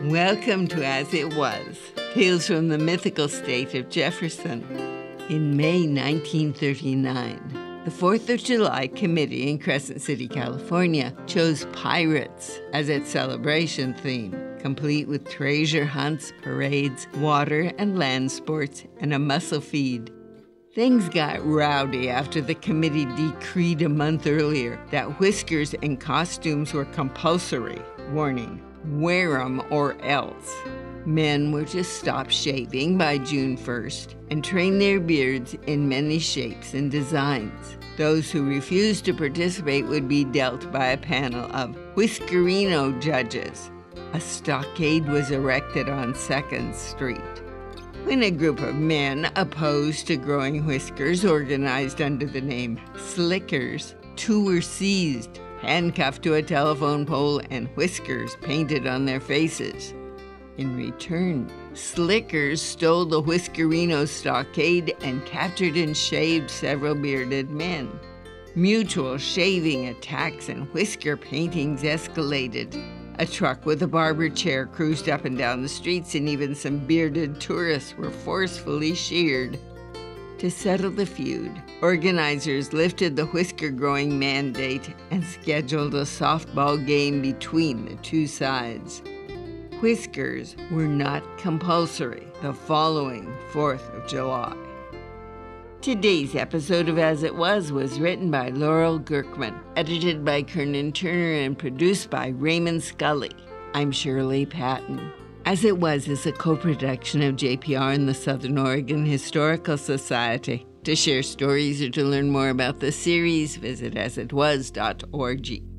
Welcome to As It Was, Tales from the Mythical State of Jefferson. In May 1939, the 4th of July Committee in Crescent City, California, chose pirates as its celebration theme, complete with treasure hunts, parades, water and land sports, and a mussel feed. Things got rowdy after the committee decreed a month earlier that whiskers and costumes were compulsory. Warning, wear 'em or else. Men were to stop shaving by June 1st and train their beards in many shapes and designs. Those who refused to participate would be dealt by a panel of whiskerino judges. A stockade was erected on 2nd Street. When a group of men opposed to growing whiskers organized under the name Slickers, 2 were seized, handcuffed to a telephone pole, and whiskers painted on their faces. In return, Slickers stole the Whiskerino stockade and captured and shaved several bearded men. Mutual shaving attacks and whisker paintings escalated. A truck with a barber chair cruised up and down the streets, and even some bearded tourists were forcefully sheared. To settle the feud, organizers lifted the whisker-growing mandate and scheduled a softball game between the two sides. Whiskers were not compulsory the following 4th of July. Today's episode of As It Was written by Laurel Gurkman, edited by Kernan Turner, and produced by Raymond Scully. I'm Shirley Patton. As It Was is a co-production of JPR and the Southern Oregon Historical Society. To share stories or to learn more about the series, visit asitwas.org.